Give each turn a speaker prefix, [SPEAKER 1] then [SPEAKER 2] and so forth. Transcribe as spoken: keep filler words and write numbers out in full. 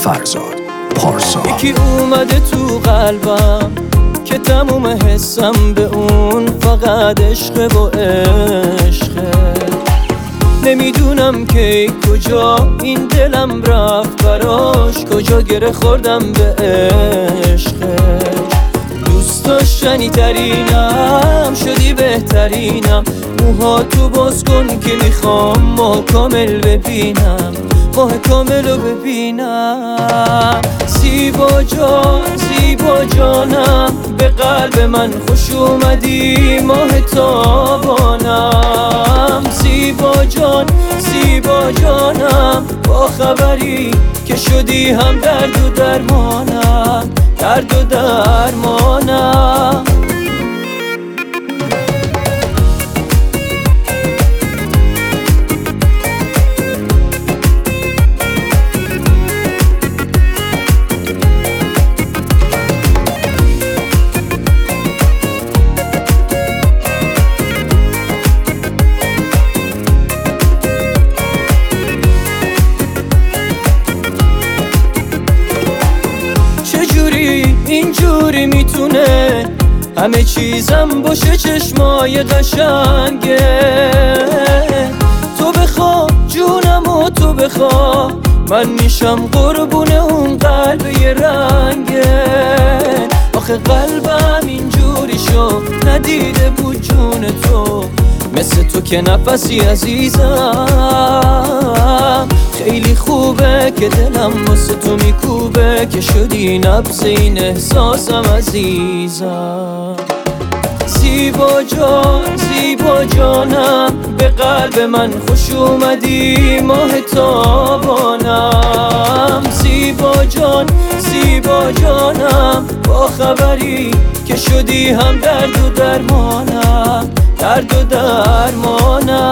[SPEAKER 1] فرزاد پارسا.
[SPEAKER 2] یکی اومده تو قلبم که تموم حسم به اون فقط عشق و عشقه. نمیدونم که کجا این دلم رفت براش، کجا گره خوردم به عشقش. دوست داشتنی ترینم شدی بهترینم، موها تو باز کن که میخوام ماه کامل ببینم، ماه کامل رو ببینم. زیبا جان زیبا جانم به قلب من خوش اومدی، ماه تابانم. زیبا جان زیبا جانم با خبری که شدی هم درد و درمانم، درد و درمانم. اینجوری میتونه همه چیزم باشه چشمای قشنگه. تو بخوا جونم و تو بخوا من میشم قربون اون قلب یه رنگه. آخه قلبم اینجوری شو ندیده بود جون تو، مثل تو که نفسی عزیزم. خیلی خوبه که دلم واسه تو میکوبه، که شدی نبض این احساسم عزیزم. زیبا جان زیبا جانم به قلب من خوش اومدی، ماه تابانم. زیبا جان زیبا جانم با خبری که شدی هم درد و درمانم، درد و درمانم.